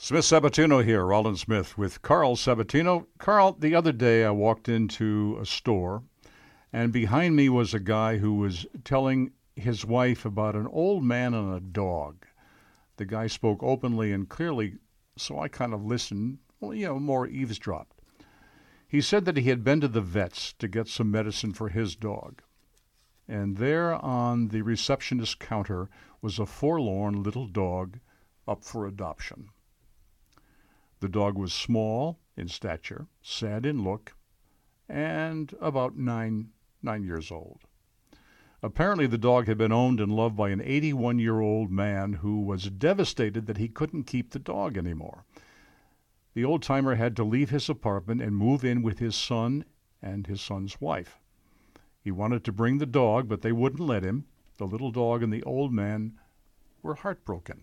Smith Sabatino here, Roland Smith with Carl Sabatino. Carl, the other day I walked into a store, and behind me was a guy who was telling his wife about an old man and a dog. The guy spoke openly and clearly, so I kind of listened, more eavesdropped. He said that he had been to the vet's to get some medicine for his dog. And there on the receptionist's counter was a forlorn little dog up for adoption. The dog was small in stature, sad in look, and about nine years old. Apparently the dog had been owned and loved by an 81-year-old man who was devastated that he couldn't keep the dog anymore. The old-timer had to leave his apartment and move in with his son and his son's wife. He wanted to bring the dog, but they wouldn't let him. The little dog and the old man were heartbroken.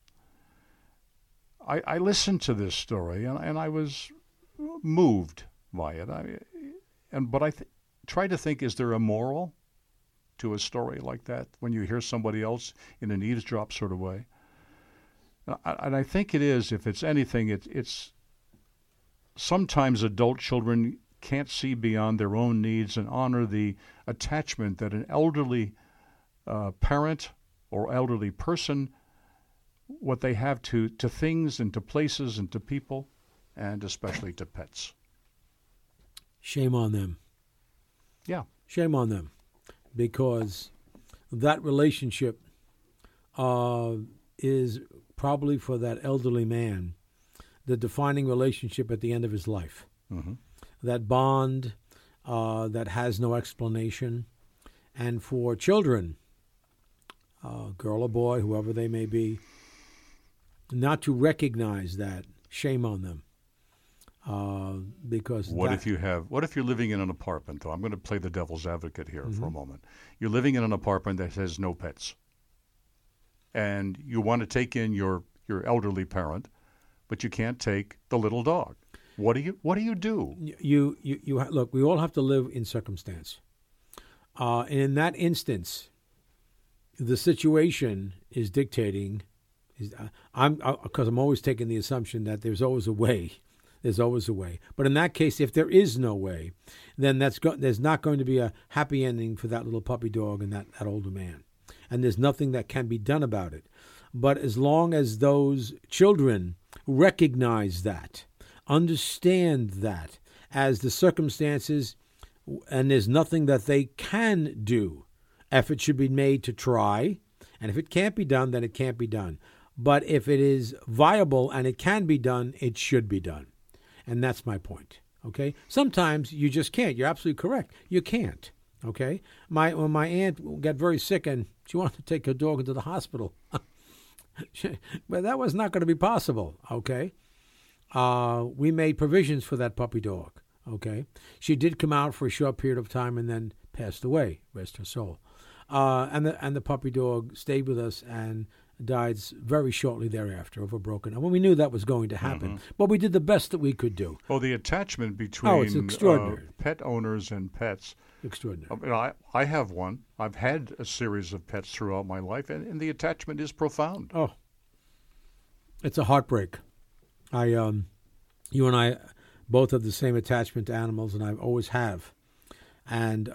I listened to this story, and I was moved by it. But I try to think, is there a moral to a story like that when you hear somebody else in an eavesdrop sort of way? And I think it is, if it's anything, it's sometimes adult children can't see beyond their own needs and honor the attachment that an elderly parent or elderly person, what they have to things and to places and to people, and especially to pets. Shame on them. Yeah. Shame on them, because that relationship is probably for that elderly man the defining relationship at the end of his life. Mm-hmm. That bond that has no explanation. And for children, girl or boy, whoever they may be, not to recognize that, shame on them. Because what if you're living in an apartment, though? I'm going to play the devil's advocate here for a moment. You're living in an apartment that has no pets, and you want to take in your elderly parent, but you can't take the little dog. What do you do? You look, we all have to live in circumstance. And in that instance, the situation is dictating. Because I'm always taking the assumption that there's always a way. There's always a way. But in that case, if there is no way, then there's not going to be a happy ending for that little puppy dog and that older man. And there's nothing that can be done about it. But as long as those children recognize that, understand that as the circumstances, and there's nothing that they can do, effort should be made to try. And if it can't be done, then it can't be done. But if it is viable and it can be done, it should be done. And that's my point, okay? Sometimes you just can't. You're absolutely correct. You can't, okay? When my aunt got very sick and she wanted to take her dog into the hospital, but that was not going to be possible, okay? We made provisions for that puppy dog, okay? She did come out for a short period of time and then passed away, rest her soul. And the puppy dog stayed with us and died very shortly thereafter of a broken. And we knew that was going to happen, but we did the best that we could do. Oh, the attachment between it's extraordinary. Pet owners and pets. Extraordinary. I have one. I've had a series of pets throughout my life, and the attachment is profound. Oh, it's a heartbreak. You and I both have the same attachment to animals, and I always have. And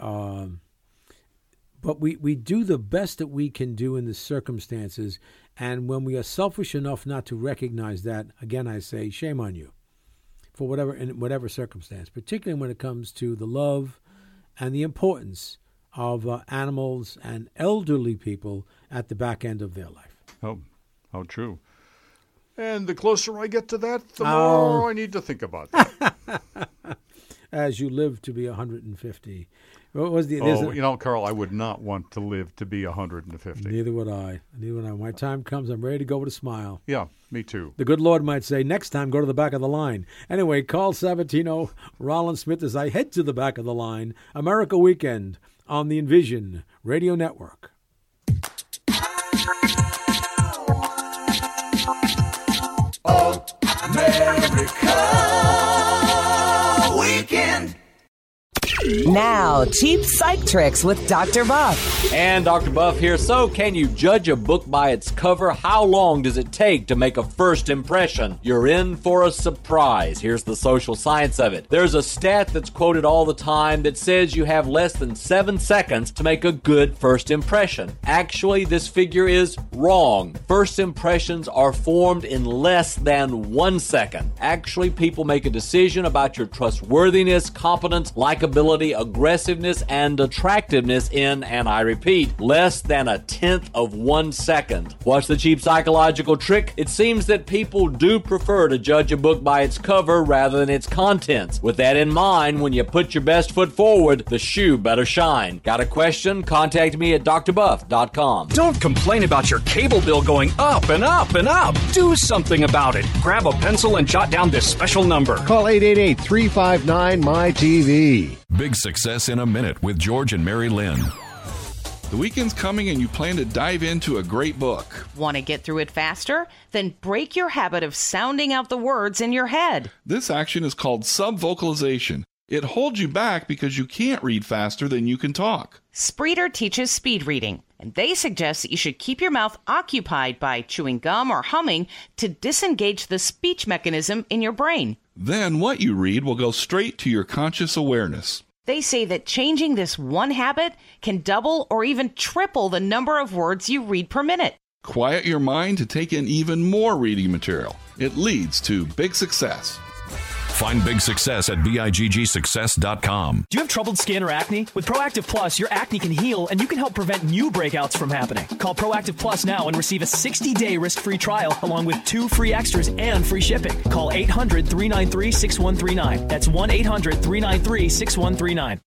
but we do the best that we can do in the circumstances, and when we are selfish enough not to recognize that, again I say, shame on you, for whatever circumstance, particularly when it comes to the love and the importance of animals and elderly people at the back end of their life. Oh, how true. And the closer I get to that, the more I need to think about that. As you live to be 150. What was Carl, I would not want to live to be 150. Neither would I. When my time comes, I'm ready to go with a smile. Yeah, me too. The good Lord might say, next time, go to the back of the line. Anyway, Carl Sabatino, Roland Smith, as I head to the back of the line. America Weekend on the Envision Radio Network. America Weekend. Now, Cheap Psych Tricks with Dr. Buff. And Dr. Buff here. So, can you judge a book by its cover? How long does it take to make a first impression? You're in for a surprise. Here's the social science of it. There's a stat that's quoted all the time that says you have less than 7 seconds to make a good first impression. Actually, this figure is wrong. First impressions are formed in less than 1 second. Actually, people make a decision about your trustworthiness, competence, likability, aggressiveness, and attractiveness in, and I repeat, less than 1/10 of 1 second. What's the cheap psychological trick? It seems that people do prefer to judge a book by its cover rather than its contents. With that in mind, when you put your best foot forward, the shoe better shine. Got a question? Contact me at drbuff.com. Don't complain about your cable bill going up and up and up. Do something about it. Grab a pencil and jot down this special number. Call 888-359-MY-TV. Big Success in a Minute with George and Mary Lynn. The weekend's coming and you plan to dive into a great book. Want to get through it faster? Then break your habit of sounding out the words in your head. This action is called subvocalization. It holds you back because you can't read faster than you can talk. Spreeder teaches speed reading, and they suggest that you should keep your mouth occupied by chewing gum or humming to disengage the speech mechanism in your brain. Then what you read will go straight to your conscious awareness. They say that changing this one habit can double or even triple the number of words you read per minute. Quiet your mind to take in even more reading material. It leads to big success. Find Big Success at BIGGsuccess.com. Do you have troubled skin or acne? With Proactive Plus, your acne can heal and you can help prevent new breakouts from happening. Call Proactive Plus now and receive a 60-day risk-free trial along with 2 free extras and free shipping. Call 800-393-6139. That's 1-800-393-6139.